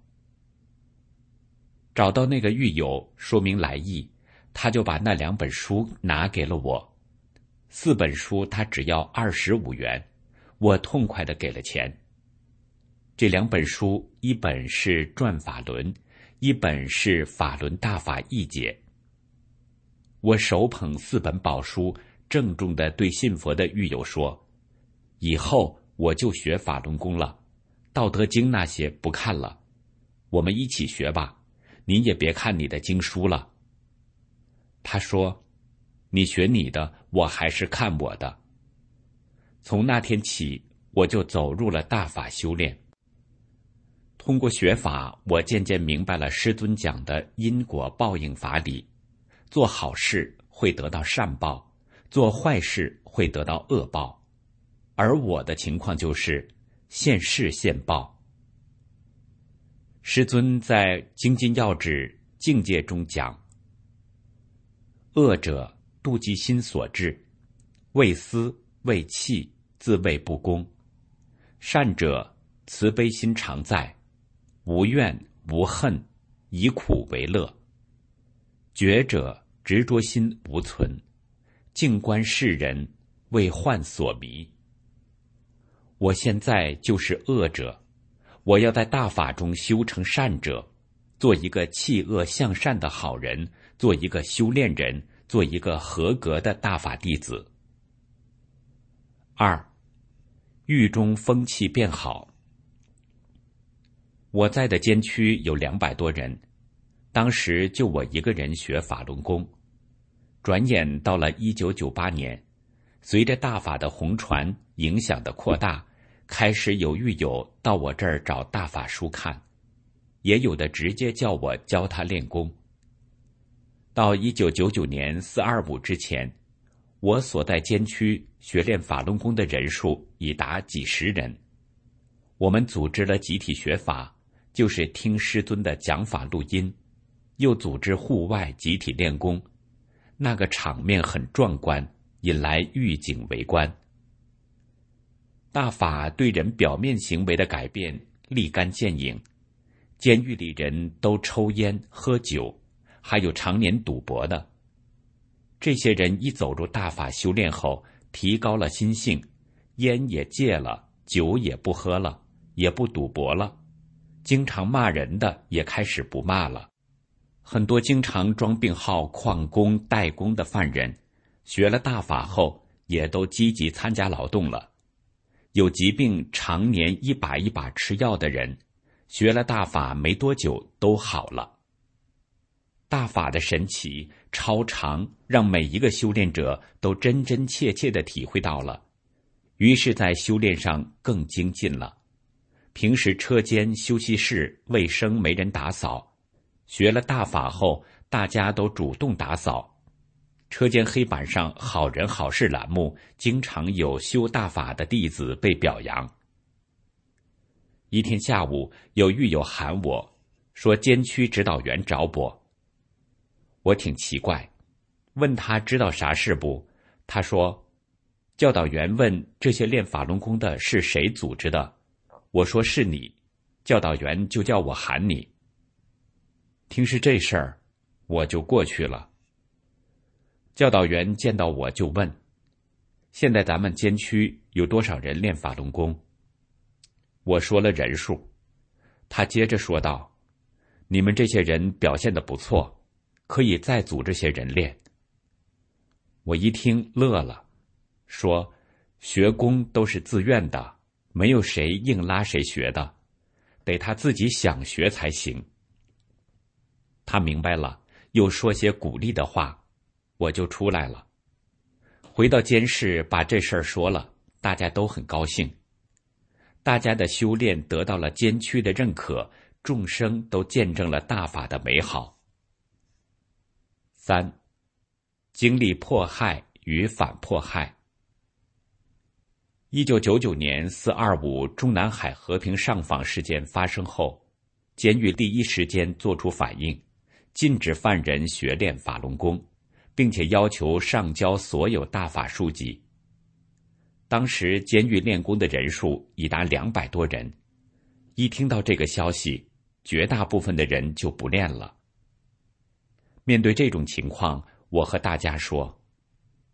找到那个狱友说明来意，他就把那两本书拿给了我。 四本书他只要二十五元，我痛快地给了钱。这两本书，一本是《转法轮》，一本是《法轮大法义解》。我手捧四本宝书，郑重地对信佛的狱友说：以后我就学法轮功了，道德经那些不看了，我们一起学吧，您也别看你的经书了。他说：你学你的，我还是看我的。从那天起，我就走入了大法修炼。通过学法，我渐渐明白了师尊讲的因果报应法理，做好事会得到善报，做坏事会得到恶报，而我的情况就是现世现报。师尊在《精进要旨境界》中讲：恶者妒忌心所致，为私为气，自谓不公；善者慈悲心常在，无怨无恨，以苦为乐；觉者执着心无存，静观世人，为幻所迷。我现在就是恶者，我要在大法中修成善者，做一个弃恶向善的好人，做一个修炼人，做一个合格的大法弟子。二，狱中风气变好。我在的监区有两百多人，当时就我一个人学法轮功。转眼到了一九九八年，随着大法的红传影响的扩大，开始有狱友到我这儿找大法书看，也有的直接叫我教他练功。到一九九九年四二五之前，我所在监区学练法轮功的人数已达几十人。我们组织了集体学法，就是听师尊的讲法录音，又组织户外集体练功，那个场面很壮观，引来狱警围观。大法对人表面行为的改变立竿见影，监狱里人都抽烟喝酒，还有常年赌博的。这些人一走入大法修炼后，提高了心性，烟也戒了，酒也不喝了，也不赌博了，经常骂人的也开始不骂了。很多经常装病号旷工怠工的犯人，学了大法后也都积极参加劳动了。有疾病常年一把一把吃药的人，学了大法没多久都好了。大法的神奇超常，让每一个修炼者都真真切切地体会到了，于是在修炼上更精进了。平时车间休息室卫生没人打扫，学了大法后大家都主动打扫。车间黑板上好人好事栏目经常有修大法的弟子被表扬。一天下午，有狱友喊我说监区指导员找我。我挺奇怪，问他知道啥事不？他说教导员问这些练法轮功的是谁组织的，我说是你，教导员就叫我喊你。听是这事儿，我就过去了。教导员见到我就问，现在咱们监区有多少人练法轮功？我说了人数。他接着说道，你们这些人表现得不错，可以再组这些人练。我一听乐了，说学功都是自愿的，没有谁硬拉谁学的，得他自己想学才行。他明白了，又说些鼓励的话，我就出来了。回到监室把这事儿说了，大家都很高兴。大家的修炼得到了监区的认可，众生都见证了大法的美好。三，经历迫害与反迫害。一九九九年四二五中南海和平上访事件发生后，监狱第一时间作出反应，禁止犯人学练法轮功，并且要求上交所有大法书籍。当时监狱练功的人数已达两百多人，一听到这个消息，绝大部分的人就不练了。面对这种情况，我和大家说，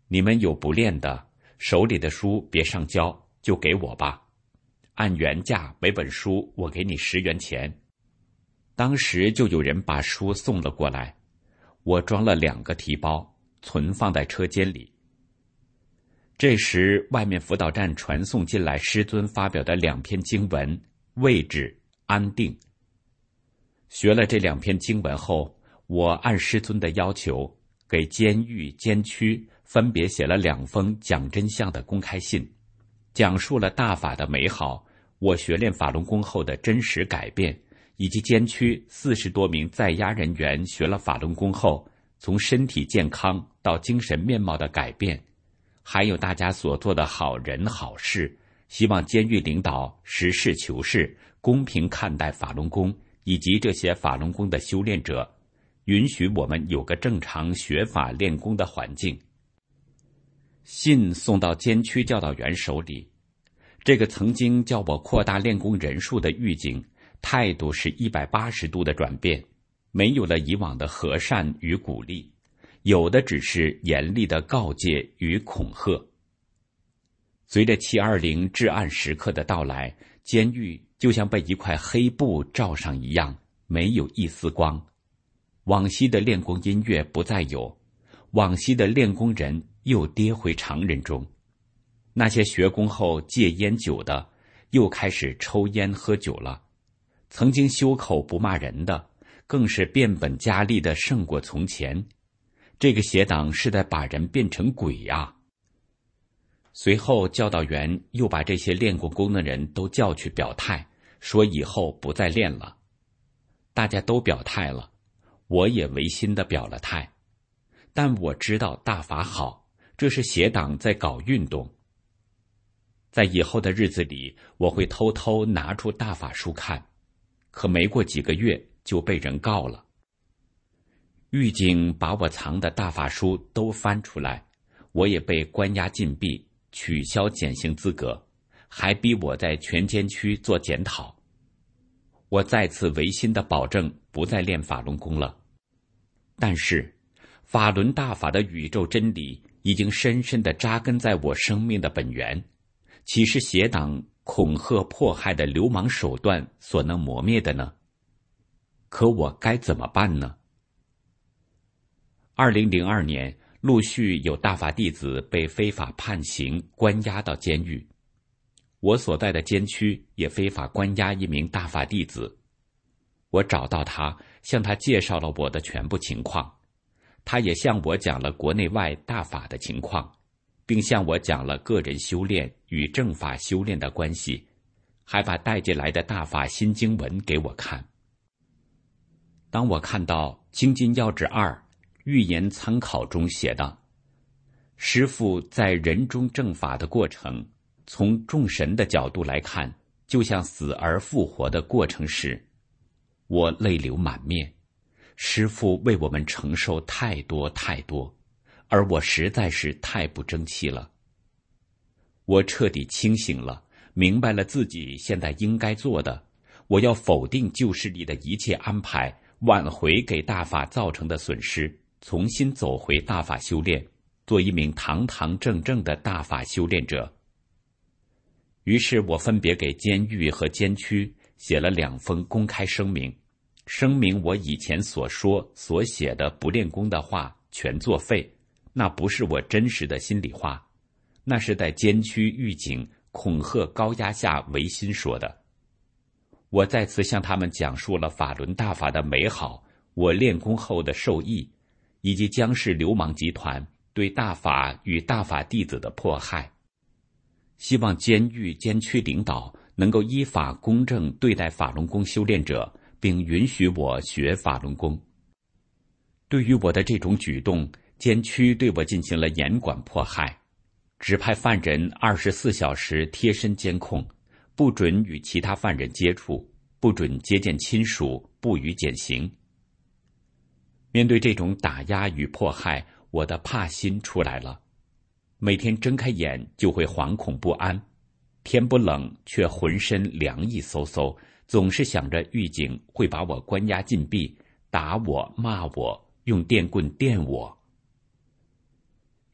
你们有不练的，手里的书别上交，就给我吧。按原价每本书我给你十元钱。当时就有人把书送了过来，我装了两个提包，存放在车间里。这时外面辅导站传送进来师尊发表的两篇经文，位置安定。学了这两篇经文后，我按师尊的要求，给监狱监区分别写了两封讲真相的公开信，讲述了大法的美好，我学练法轮功后的真实改变，以及监区四十多名在押人员学了法轮功后从身体健康到精神面貌的改变，还有大家所做的好人好事，希望监狱领导实事求是，公平看待法轮功以及这些法轮功的修炼者，允许我们有个正常学法练功的环境。信送到监区教导员手里，这个曾经叫我扩大练功人数的狱警，态度是一百八十度的转变，没有了以往的和善与鼓励，有的只是严厉的告诫与恐吓。随着七二零至暗时刻的到来，监狱就像被一块黑布罩上一样，没有一丝光。往昔的练功音乐不再有，往昔的练功人又跌回常人中。那些学功后戒烟酒的，又开始抽烟喝酒了。曾经修口不骂人的，更是变本加厉的胜过从前。这个邪党是在把人变成鬼呀！随后教导员又把这些练过功的人都叫去表态，说以后不再练了。大家都表态了，我也违心的表了态。但我知道大法好，这是邪党在搞运动。在以后的日子里，我会偷偷拿出大法书看，可没过几个月就被人告了。狱警把我藏的大法书都翻出来，我也被关押禁闭，取消减刑资格，还逼我在全监区做检讨。我再次违心的保证不再练法轮功了。但是法轮大法的宇宙真理已经深深地扎根在我生命的本源，岂是邪党恐吓迫害的流氓手段所能磨灭的呢？可我该怎么办呢？二零零二年，陆续有大法弟子被非法判刑关押到监狱，我所在的监区也非法关押一名大法弟子。我找到他，向他介绍了我的全部情况，他也向我讲了国内外大法的情况，并向我讲了个人修炼与正法修炼的关系，还把带进来的大法新经文给我看。当我看到《精进要旨二预言参考》中写道，师父在人中正法的过程，从众神的角度来看，就像死而复活的过程时，我泪流满面。师父为我们承受太多太多，而我实在是太不争气了。我彻底清醒了，明白了自己现在应该做的，我要否定旧势力的一切安排，挽回给大法造成的损失，重新走回大法修炼，做一名堂堂正正的大法修炼者。于是我分别给监狱和监区写了两封公开声明，声明我以前所说所写的不练功的话全作废，那不是我真实的心里话，那是在监区狱警恐吓高压下违心说的。我再次向他们讲述了法轮大法的美好，我练功后的受益，以及江氏流氓集团对大法与大法弟子的迫害。希望监狱监区领导能够依法公正对待法轮功修炼者，并允许我学法轮功。对于我的这种举动，监区对我进行了严管迫害，指派犯人二十四小时贴身监控，不准与其他犯人接触，不准接见亲属，不予减刑。面对这种打压与迫害，我的怕心出来了。每天睁开眼就会惶恐不安，天不冷却浑身凉意飕飕，总是想着狱警会把我关押禁闭，打我骂我，用电棍电我。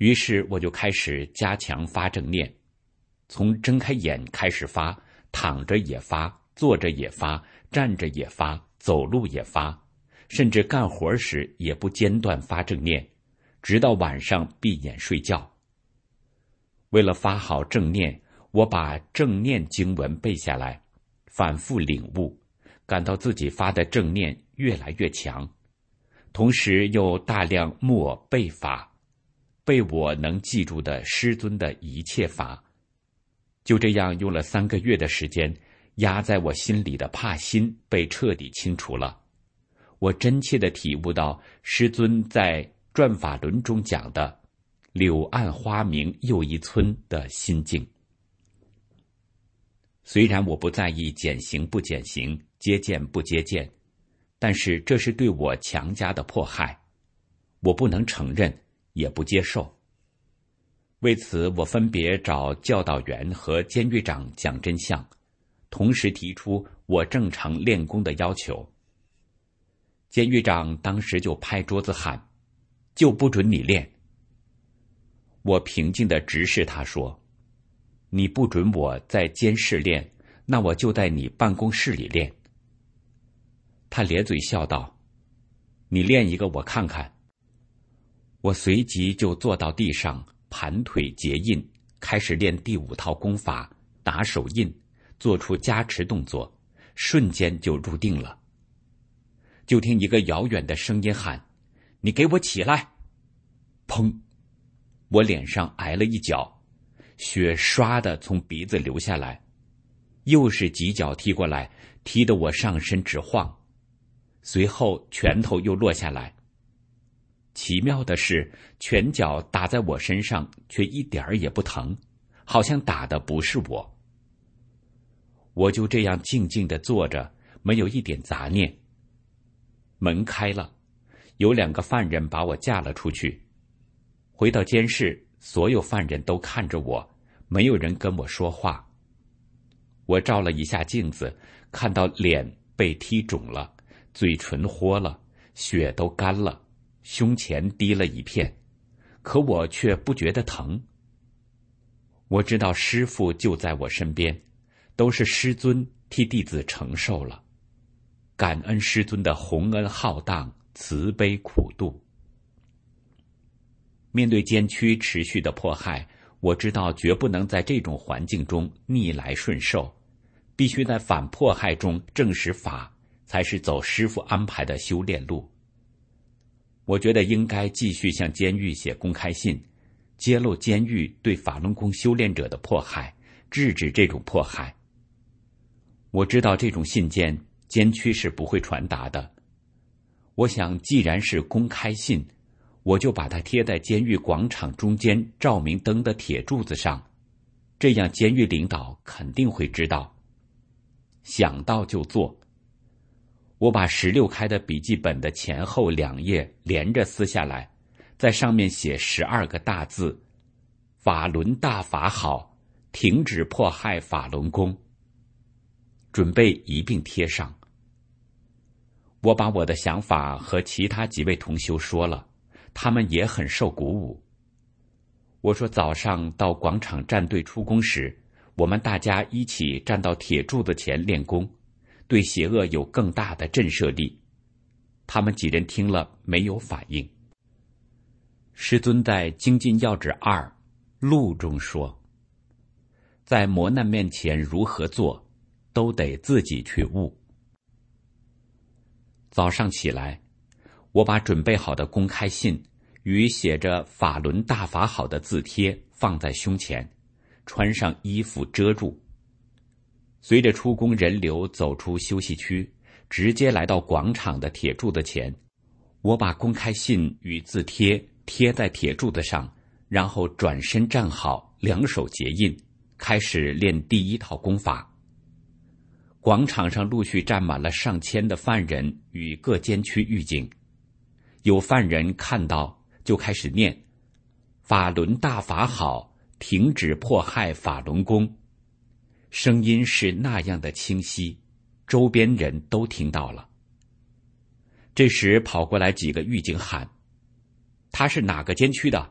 于是我就开始加强发正念，从睁开眼开始发，躺着也发，坐着也发，站着也发，走路也发，甚至干活时也不间断发正念，直到晚上闭眼睡觉。为了发好正念，我把正念经文背下来，反复领悟，感到自己发的正念越来越强，同时又大量默背法，背我能记住的师尊的一切法。就这样用了三个月的时间，压在我心里的怕心被彻底清除了。我真切地体悟到师尊在转法轮中讲的柳暗花明又一村的心境。虽然我不在意减刑不减刑，接见不接见，但是这是对我强加的迫害，我不能承认，也不接受。为此，我分别找教导员和监狱长讲真相，同时提出我正常练功的要求。监狱长当时就拍桌子喊：“就不准你练！”我平静地直视他说：“你不准我在监室练，那我就在你办公室里练。”他咧嘴笑道：“你练一个我看看。”我随即就坐到地上，盘腿结印，开始练第五套功法，打手印，做出加持动作，瞬间就入定了。就听一个遥远的声音喊：“你给我起来！”砰！我脸上挨了一脚，血唰的从鼻子流下来，又是几脚踢过来，踢得我上身直晃，随后拳头又落下来。奇妙的是，拳脚打在我身上却一点儿也不疼，好像打的不是我。我就这样静静地坐着，没有一点杂念。门开了，有两个犯人把我架了出去。回到监室，所有犯人都看着我，没有人跟我说话。我照了一下镜子，看到脸被踢肿了，嘴唇豁了，血都干了，胸前滴了一片，可我却不觉得疼。我知道师父就在我身边，都是师尊替弟子承受了。感恩师尊的宏恩浩荡，慈悲苦度。面对监区持续的迫害，我知道绝不能在这种环境中逆来顺受，必须在反迫害中证实法，才是走师父安排的修炼路。我觉得应该继续向监狱写公开信，揭露监狱对法轮功修炼者的迫害，制止这种迫害。我知道这种信件监区是不会传达的，我想既然是公开信，我就把它贴在监狱广场中间照明灯的铁柱子上，这样监狱领导肯定会知道。想到就做。我把十六开的笔记本的前后两页连着撕下来，在上面写十二个大字：法轮大法好，停止迫害法轮功。准备一并贴上。我把我的想法和其他几位同修说了，他们也很受鼓舞。我说早上到广场站队出宫时，我们大家一起站到铁柱子前练功，对邪恶有更大的震慑力。他们几人听了没有反应。师尊在《精进要旨二录》中说，在磨难面前如何做，都得自己去悟。早上起来，我把准备好的公开信与写着法轮大法好的字贴放在胸前，穿上衣服遮住。随着出宫人流走出休息区，直接来到广场的铁柱子前，我把公开信与字贴贴在铁柱子上，然后转身站好，两手结印，开始练第一套功法。广场上陆续站满了上千的犯人与各监区狱警，有犯人看到就开始念法轮大法好，停止迫害法轮功，声音是那样的清晰，周边人都听到了。这时跑过来几个狱警喊，他是哪个监区的？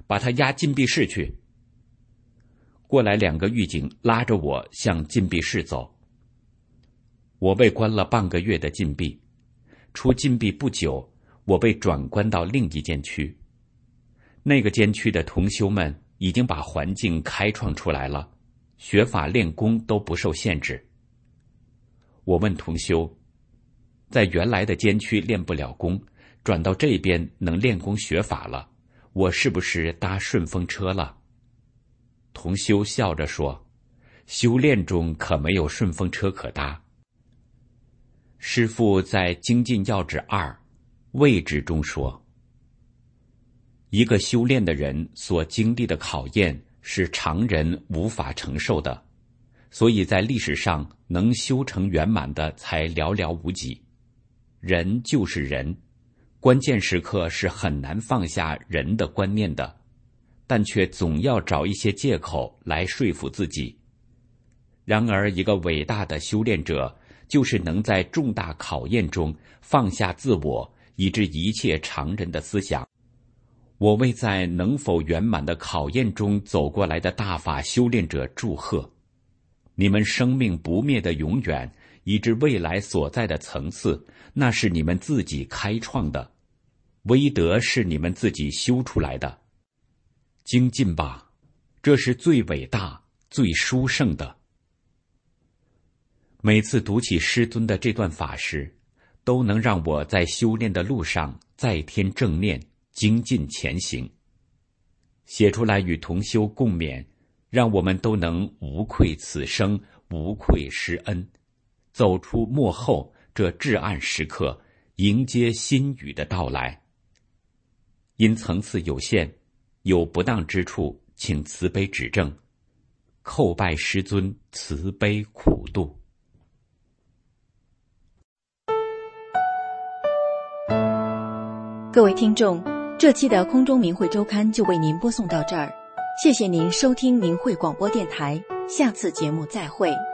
把他押禁闭室去。过来两个狱警拉着我向禁闭室走。我被关了半个月的禁闭，出禁闭不久，我被转关到另一监区。那个监区的同修们已经把环境开创出来了，学法练功都不受限制。我问同修，在原来的监区练不了功，转到这边能练功学法了，我是不是搭顺风车了？同修笑着说，修炼中可没有顺风车可搭。师父在《精进要旨二位置》中说，一个修炼的人所经历的考验是常人无法承受的，所以在历史上能修成圆满的才寥寥无几。人就是人，关键时刻是很难放下人的观念的，但却总要找一些借口来说服自己。然而一个伟大的修炼者，就是能在重大考验中放下自我，以致一切常人的思想。我为在能否圆满的考验中走过来的大法修炼者祝贺，你们生命不灭的永远，以致未来所在的层次，那是你们自己开创的，威德是你们自己修出来的。精进吧，这是最伟大、最殊胜的。每次读起师尊的这段法时，都能让我在修炼的路上再添正念，精进前行。写出来与同修共勉，让我们都能无愧此生，无愧师恩，走出末后这至暗时刻，迎接新雨的到来。因层次有限，有不当之处，请慈悲指正。叩拜师尊慈悲苦度。 各位听众，这期的空中明慧周刊就为您播送到这儿，谢谢您收听明慧广播电台，下次节目再会。